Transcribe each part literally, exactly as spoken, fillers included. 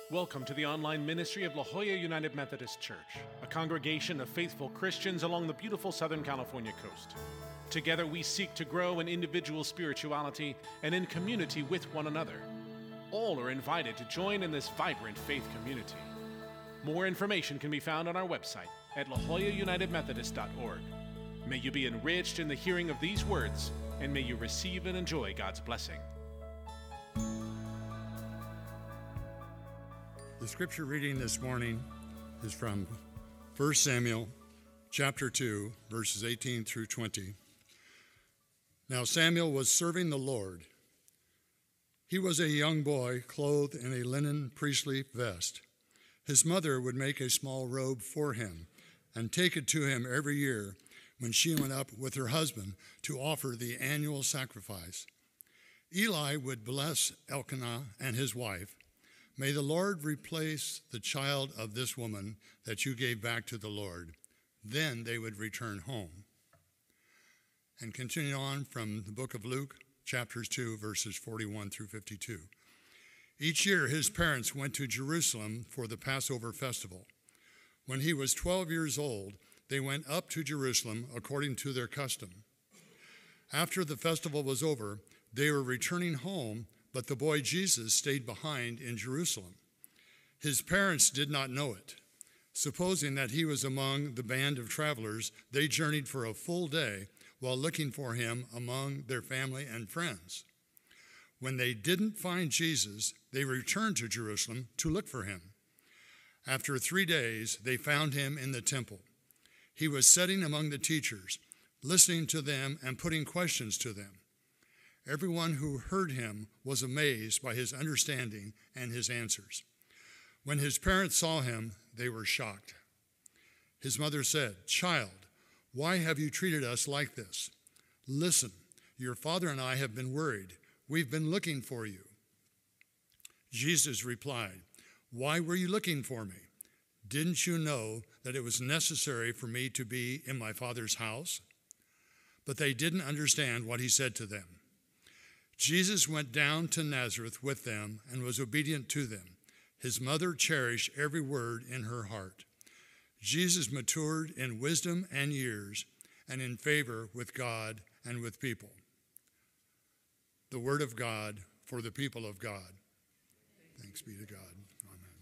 Welcome to the online ministry of La Jolla United Methodist Church, a congregation of faithful Christians along the beautiful Southern California coast. Together we seek to grow in individual spirituality and in community with one another. All are invited to join in this vibrant faith community. More information can be found on our website at la jolla united methodist dot org. May you be enriched in the hearing of these words, and may you receive and enjoy God's blessing. The scripture reading this morning is from First Samuel chapter two, verses eighteen through twenty. Now Samuel was serving the Lord. He was a young boy clothed in a linen priestly vest. His mother would make a small robe for him and take it to him every year when she went up with her husband to offer the annual sacrifice. Eli would bless Elkanah and his wife. May the Lord replace the child of this woman that you gave back to the Lord. Then they would return home. And continue on from the book of Luke, chapters two, verses forty-one through fifty-two. Each year his parents went to Jerusalem for the Passover festival. When he was twelve years old, they went up to Jerusalem according to their custom. After the festival was over, they were returning home, but the boy Jesus stayed behind in Jerusalem. His parents did not know it. Supposing that he was among the band of travelers, they journeyed for a full day while looking for him among their family and friends. When they didn't find Jesus, they returned to Jerusalem to look for him. After three days, they found him in the temple. He was sitting among the teachers, listening to them and putting questions to them. Everyone who heard him was amazed by his understanding and his answers. When his parents saw him, they were shocked. His mother said, "Child, why have you treated us like this? Listen, your father and I have been worried. We've been looking for you." Jesus replied, "Why were you looking for me? Didn't you know that it was necessary for me to be in my Father's house?" But they didn't understand what he said to them. Jesus went down to Nazareth with them and was obedient to them. His mother cherished every word in her heart. Jesus matured in wisdom and years and in favor with God and with people. The word of God for the people of God. Thanks be to God. Amen.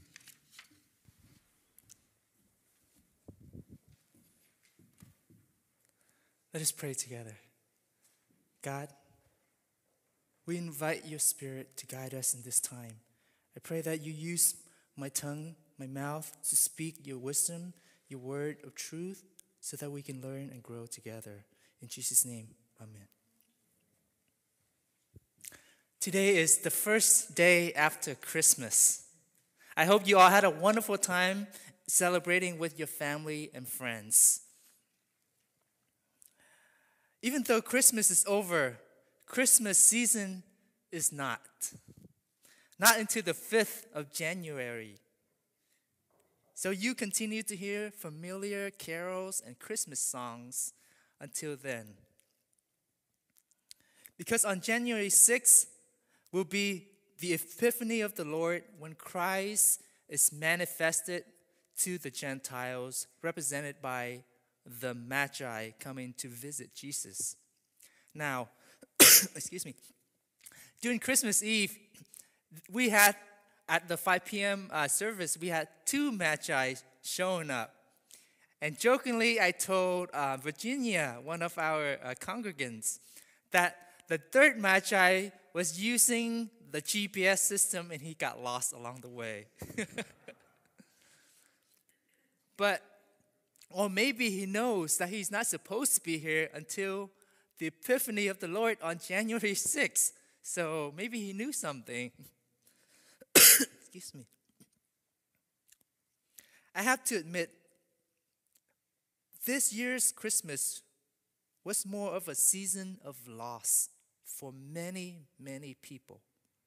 Let us pray together. God, we invite your Spirit to guide us in this time. I pray that you use my tongue, my mouth, to speak your wisdom, your word of truth, so that we can learn and grow together. In Jesus' name, amen. Today is the first day after Christmas. I hope you all had a wonderful time celebrating with your family and friends. Even though Christmas is over, Christmas season is not. Not until the fifth of January. So you continue to hear familiar carols and Christmas songs until then. Because on January sixth will be the Epiphany of the Lord, when Christ is manifested to the Gentiles, represented by the Magi coming to visit Jesus. Now, excuse me, during Christmas Eve, we had, at the five p.m. Uh, service, we had two Magi showing up. And jokingly, I told uh, Virginia, one of our uh, congregants, that the third Magi was using the G P S system and he got lost along the way. But, or maybe he knows that he's not supposed to be here until the Epiphany of the Lord on January sixth. So maybe he knew something. Excuse me. I have to admit, this year's Christmas was more of a season of loss for many, many people.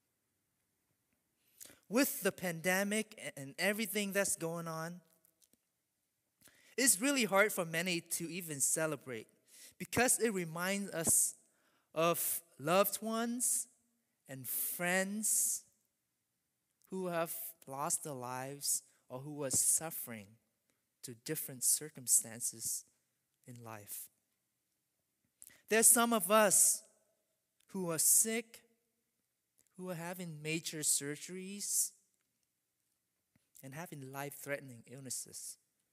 With the pandemic and everything that's going on, it's really hard for many to even celebrate because it reminds us of loved ones and friends who have lost their lives or who are suffering to different circumstances in life. There's some of us who are sick, who are having major surgeries, and having life-threatening illnesses.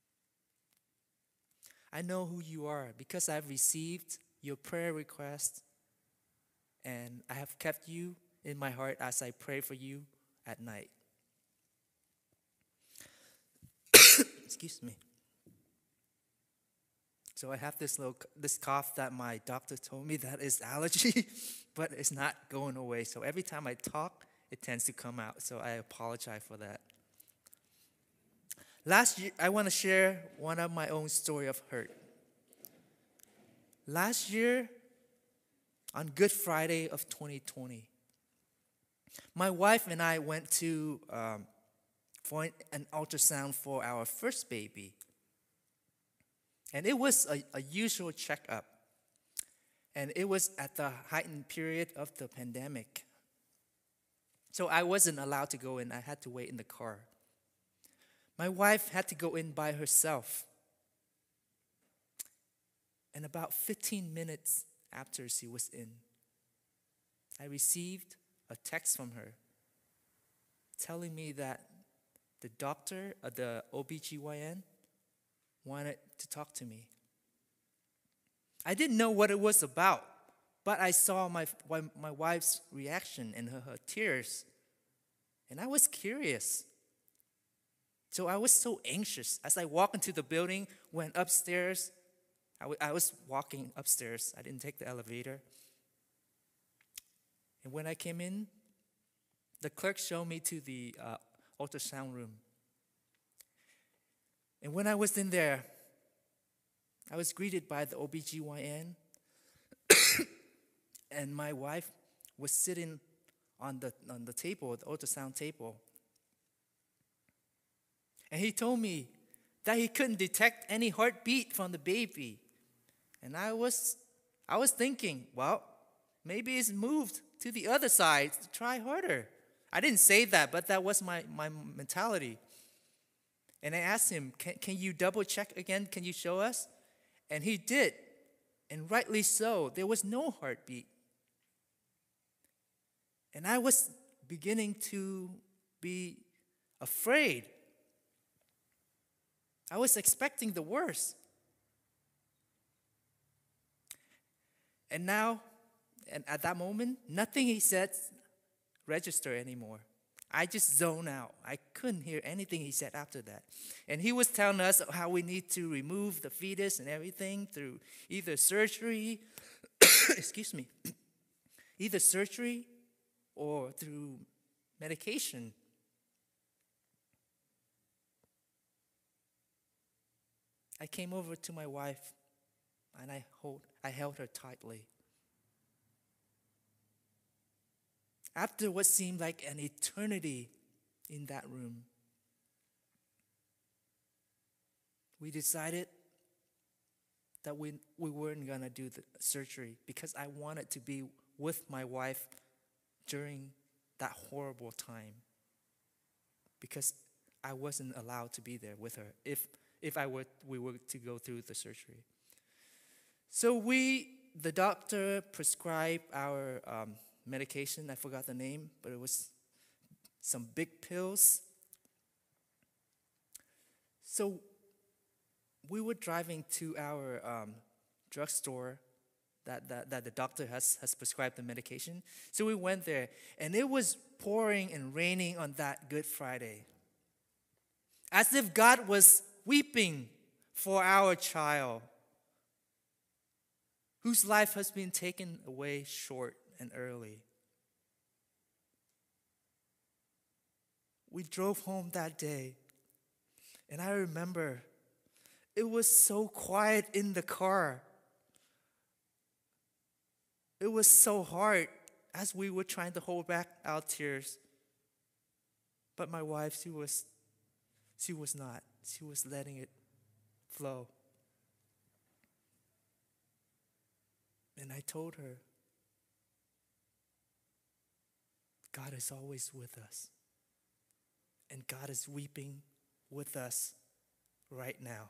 I know who you are because I've received your prayer request, and I have kept you in my heart as I pray for you at night. Excuse me. So I have this little this cough that my doctor told me that is allergy, but it's not going away. So every time I talk, it tends to come out. So I apologize for that. Last year, I want to share one of my own story of hurt. Last year, on Good Friday of twenty twenty, my wife and I went to um, for an ultrasound for our first baby. And it was a, a usual checkup. And it was at the heightened period of the pandemic. So I wasn't allowed to go in. I had to wait in the car. My wife had to go in by herself. And about fifteen minutes after she was in, I received a text from her telling me that the doctor, uh, the O B G Y N, wanted to talk to me. I didn't know what it was about, but I saw my, my wife's reaction and her, her tears, and I was curious. So I was so anxious. As I walked into the building, went upstairs, I, w- I was walking upstairs. I didn't take the elevator. And when I came in, the clerk showed me to the uh, ultrasound room. And when I was in there, I was greeted by the O B G Y N, and my wife was sitting on the on the table, the ultrasound table. And he told me that he couldn't detect any heartbeat from the baby. And I was I was thinking, well, maybe it's moved to the other side to try harder. I didn't say that, but that was my, my mentality. And I asked him, can, can you double check again? Can you show us? And he did. And rightly so. There was no heartbeat. And I was beginning to be afraid. I was expecting the worst. And now, and at that moment, nothing he said registered anymore. I just zoned out. I couldn't hear anything he said after that. And he was telling us how we need to remove the fetus and everything through either surgery, excuse me, either surgery or through medication. I came over to my wife and I hold, I held her tightly. After what seemed like an eternity in that room, we decided that we, we weren't going to do the surgery because I wanted to be with my wife during that horrible time, because I wasn't allowed to be there with her if if I were we were to go through the surgery. So we, the doctor prescribed our um, medication. I forgot the name, but it was some big pills. So we were driving to our um, drugstore that, that, that the doctor has, has prescribed the medication. So we went there, and it was pouring and raining on that Good Friday, as if God was weeping for our child, whose life has been taken away short and early. We drove home that day, and I remember it was so quiet in the car. It was so hard as we were trying to hold back our tears. But my wife, she was, she was not. She was letting it flow. And I told her, God is always with us. And God is weeping with us right now.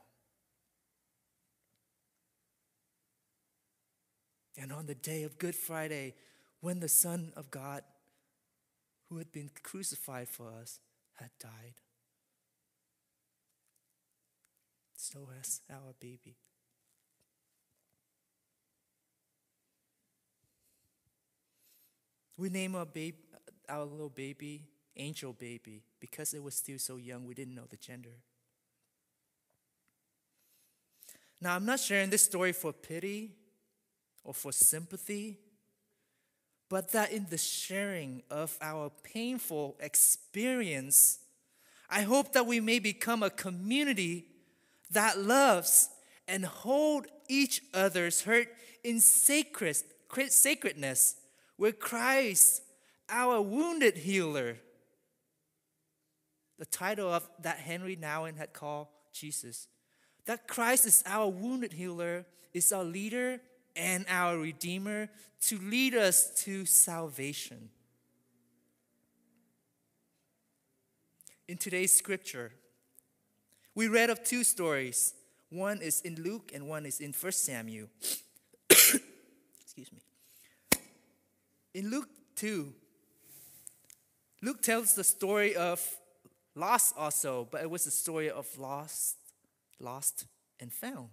And on the day of Good Friday, when the Son of God, who had been crucified for us, had died, so has our baby. We named our baby, our little baby, Angel Baby, because it was still so young, we didn't know the gender. Now, I'm not sharing this story for pity or for sympathy, but that in the sharing of our painful experience, I hope that we may become a community that loves and hold each other's hurt in sacred, sacredness, where Christ, our wounded healer, the title of that Henry Nouwen had called Jesus, that Christ is our wounded healer, is our leader and our redeemer to lead us to salvation. In today's scripture, we read of two stories. One is in Luke and one is in First Samuel. Excuse me. In Luke two, Luke tells the story of lost also, but it was a story of lost, lost and found.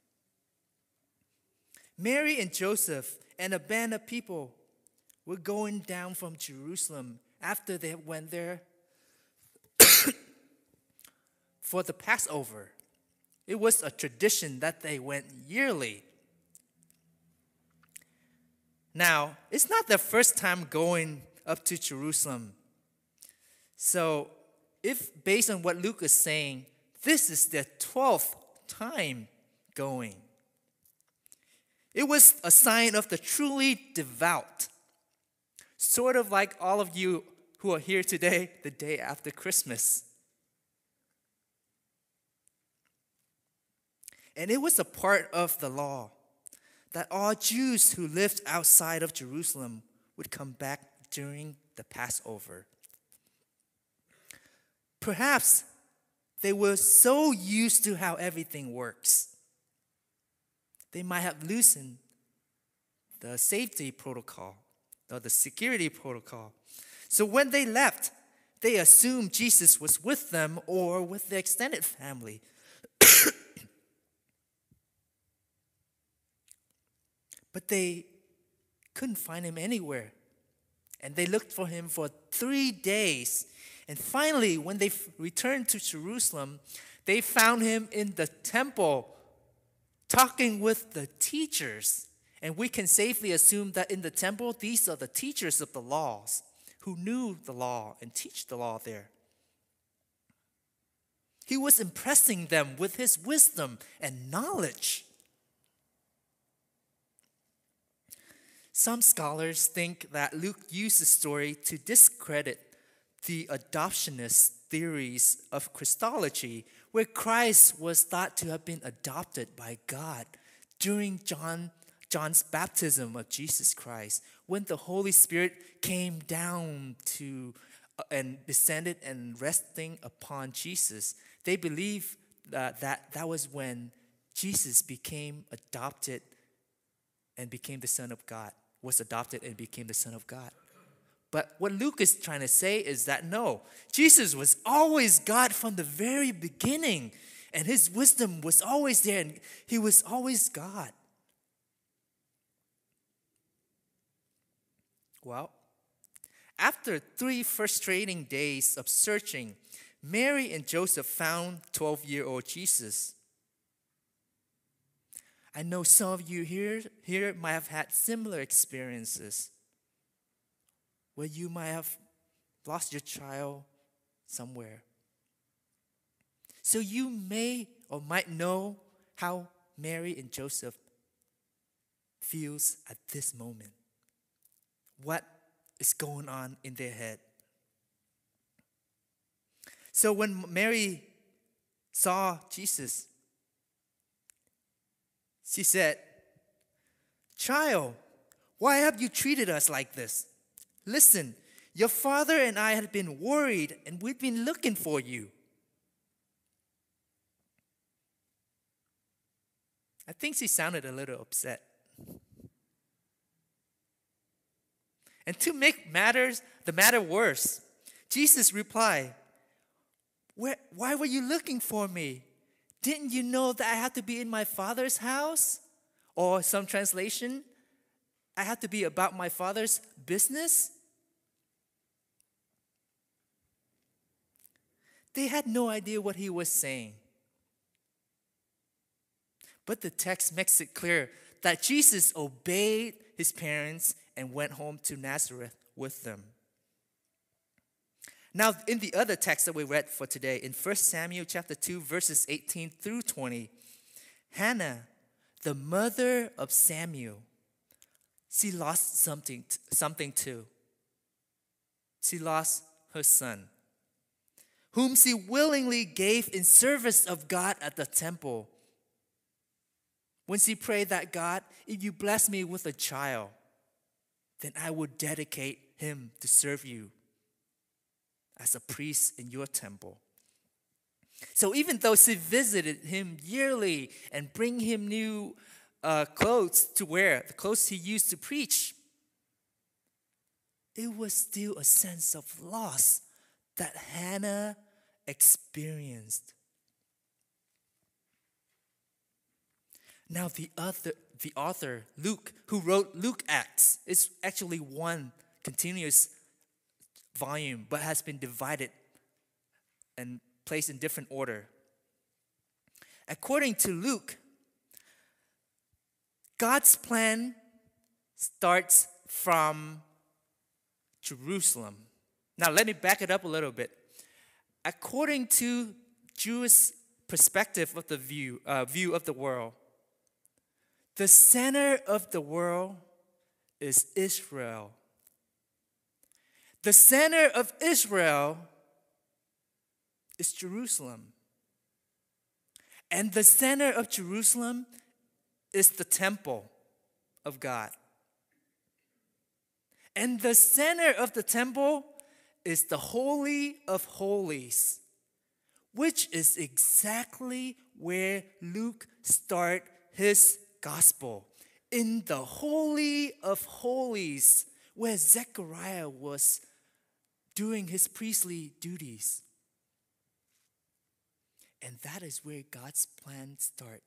Mary and Joseph and a band of people were going down from Jerusalem after they went there for the Passover. It was a tradition that they went yearly. Now, it's not their first time going up to Jerusalem. So, if based on what Luke is saying, this is their twelfth time going. It was a sign of the truly devout. Sort of like all of you who are here today, the day after Christmas. And it was a part of the law that all Jews who lived outside of Jerusalem would come back during the Passover. Perhaps they were so used to how everything works, they might have loosened the safety protocol or the security protocol. So when they left, they assumed Jesus was with them or with the extended family. But they couldn't find him anywhere. And they looked for him for three days. And finally, when they returned to Jerusalem, they found him in the temple talking with the teachers. And we can safely assume that in the temple, these are the teachers of the laws who knew the law and teach the law there. He was impressing them with his wisdom and knowledge. Some scholars think that Luke used the story to discredit the adoptionist theories of Christology, where Christ was thought to have been adopted by God during John, John's baptism of Jesus Christ, when the Holy Spirit came down to uh, and descended and resting upon Jesus. They believe that, that that was when Jesus became adopted and became the Son of God. was adopted and became the Son of God. But what Luke is trying to say is that no, Jesus was always God from the very beginning, and his wisdom was always there, and he was always God. Well, after three frustrating days of searching, Mary and Joseph found twelve-year-old Jesus. I know some of you here, here might have had similar experiences where you might have lost your child somewhere. So you may or might know how Mary and Joseph feels at this moment. What is going on in their head? So when Mary saw Jesus, she said, "Child, why have you treated us like this? Listen, Your father and I had been worried, and we'd been looking for you. I think she sounded a little upset. And to make matters the matter worse, Jesus replied, Where, why were you looking for me? Didn't you know that I had to be in my Father's house? Or some translation, I had to be about my Father's business? They had no idea what he was saying. But the text makes it clear that Jesus obeyed his parents and went home to Nazareth with them. Now, in the other text that we read for today, in First Samuel chapter two, verses eighteen through twenty, Hannah, the mother of Samuel, she lost something, something too. She lost her son, whom she willingly gave in service of God at the temple. When she prayed that, God, if you bless me with a child, then I will dedicate him to serve you as a priest in your temple. So even though she visited him yearly and bring him new uh, clothes to wear, the clothes he used to preach, it was still a sense of loss that Hannah experienced. Now, the author, the author, Luke, who wrote Luke Acts, is actually one continuous volume, but has been divided and placed in different order. According to Luke, God's plan starts from Jerusalem. Now, let me back it up a little bit. According to Jewish perspective of the view, uh, view of the world, the center of the world is Israel. The center of Israel is Jerusalem. And the center of Jerusalem is the temple of God. And the center of the temple is the Holy of Holies, which is exactly where Luke starts his gospel, in the Holy of Holies, where Zechariah was doing his priestly duties. And that is where God's plan starts.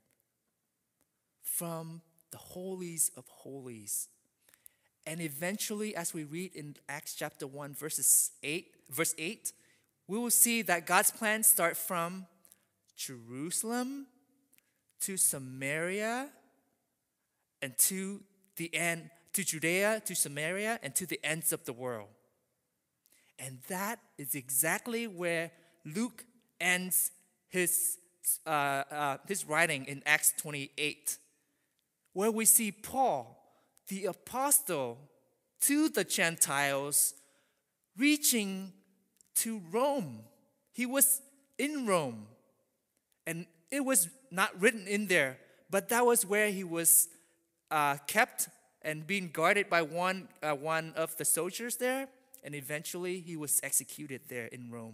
From the holies of holies. And eventually, as we read in Acts chapter one, verses eight, verse eight, we will see that God's plan starts from Jerusalem to Samaria and to the end, to Judea, to Samaria, and to the ends of the world. And that is exactly where Luke ends his uh, uh, his writing in Acts twenty-eight, where we see Paul, the apostle to the Gentiles, reaching to Rome. He was in Rome, and it was not written in there, but that was where he was uh, kept and being guarded by one, uh, one of the soldiers there, and eventually he was executed there in Rome.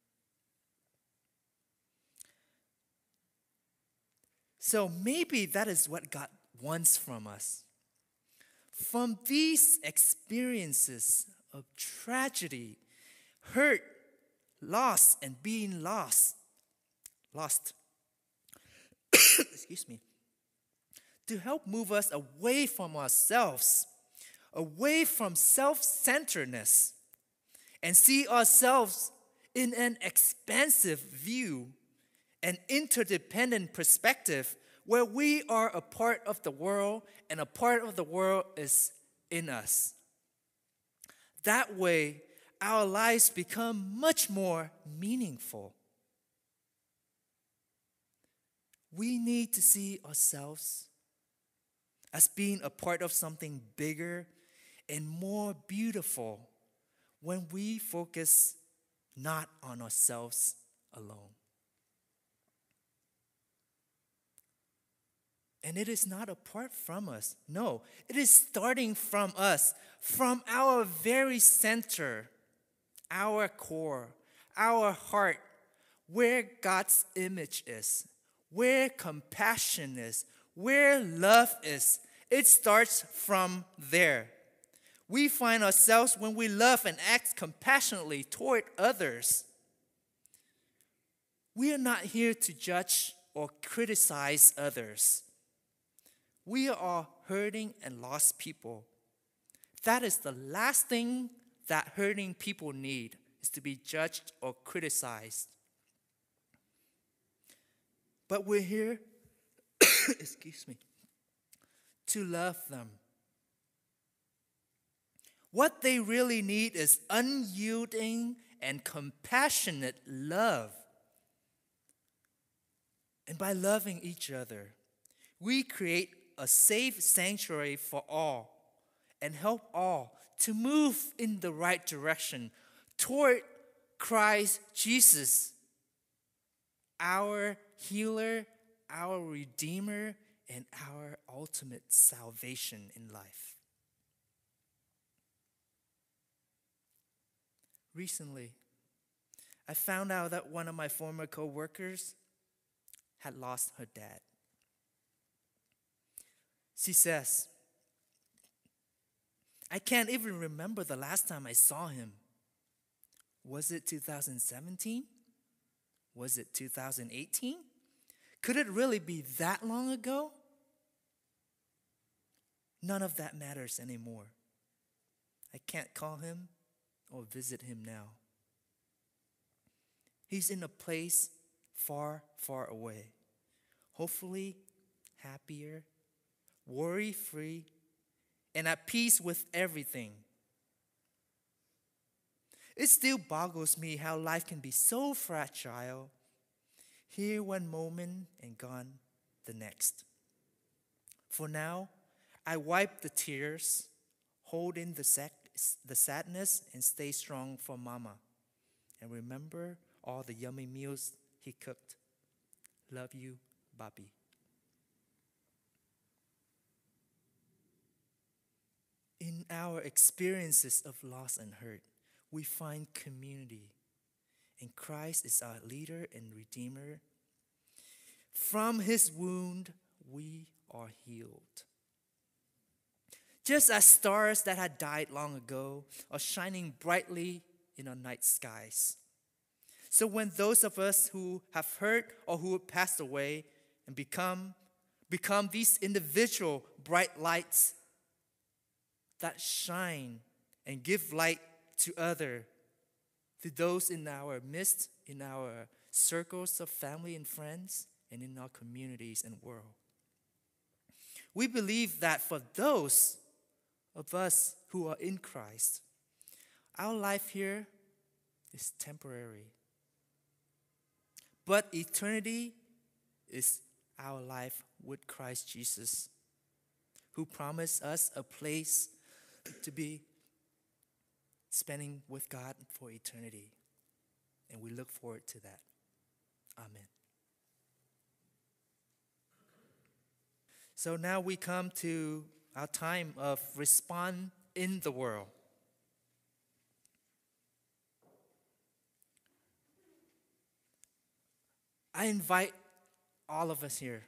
So maybe that is what God wants from us. From these experiences of tragedy, hurt, loss, and being lost, lost, excuse me, to help move us away from ourselves, away from self-centeredness, and see ourselves in an expansive view, an interdependent perspective where we are a part of the world and a part of the world is in us. That way, our lives become much more meaningful. We need to see ourselves as being a part of something bigger and more beautiful when we focus not on ourselves alone. And it is not apart from us. No, it is starting from us, from our very center, our core, our heart, where God's image is, where compassion is, where love is. It starts from there. We find ourselves when we love and act compassionately toward others. We are not here to judge or criticize others. We are hurting and lost people. That is the last thing that hurting people need, is to be judged or criticized. But we're here, excuse me, to love them. What they really need is unyielding and compassionate love. And by loving each other, we create a safe sanctuary for all and help all to move in the right direction toward Christ Jesus, our healer, our redeemer, and our ultimate salvation in life. Recently, I found out that one of my former co-workers had lost her dad. She says, I can't even remember the last time I saw him. Was it two thousand seventeen? Was it two thousand eighteen? Could it really be that long ago? None of that matters anymore. I can't call him or visit him now. He's in a place far, far away. Hopefully happier, worry-free, and at peace with everything. It still boggles me how life can be so fragile. Here one moment and gone the next. For now, I wipe the tears, hold in the, sac- the sadness, and stay strong for Mama. And remember all the yummy meals he cooked. Love you, Bobby. In our experiences of loss and hurt, we find community. And Christ is our leader and redeemer. From his wound, we are healed. Just as stars that had died long ago are shining brightly in our night skies. So when those of us who have hurt or who have passed away and become, become these individual bright lights that shine and give light to others, to those in our midst, in our circles of family and friends, and in our communities and world. We believe that for those of us who are in Christ, our life here is temporary. But eternity is our life with Christ Jesus, who promised us a place to be spending with God for eternity. And we look forward to that. Amen. So now we come to our time of respond in the world. I invite all of us here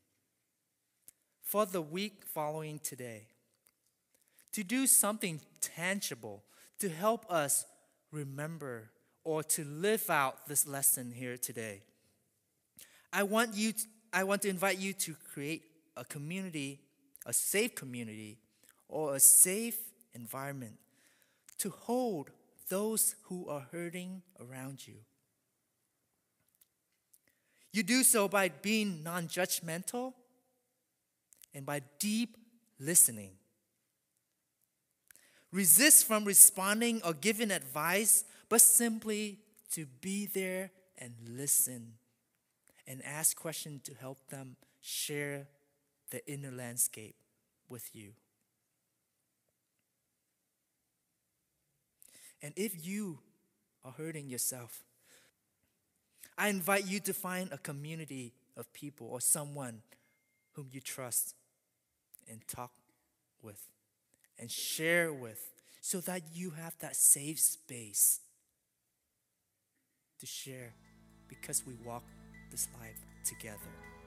for the week following today to do something tangible to help us remember or to live out this lesson here today. I want you to, I want to invite you to create a community, a safe community, or a safe environment to hold those who are hurting around you. You do so by being non-judgmental and by deep listening. Resist from responding or giving advice, but simply to be there and listen and ask questions to help them share the inner landscape with you. And if you are hurting yourself, I invite you to find a community of people or someone whom you trust and talk with and share with so that you have that safe space to share because we walk this life together.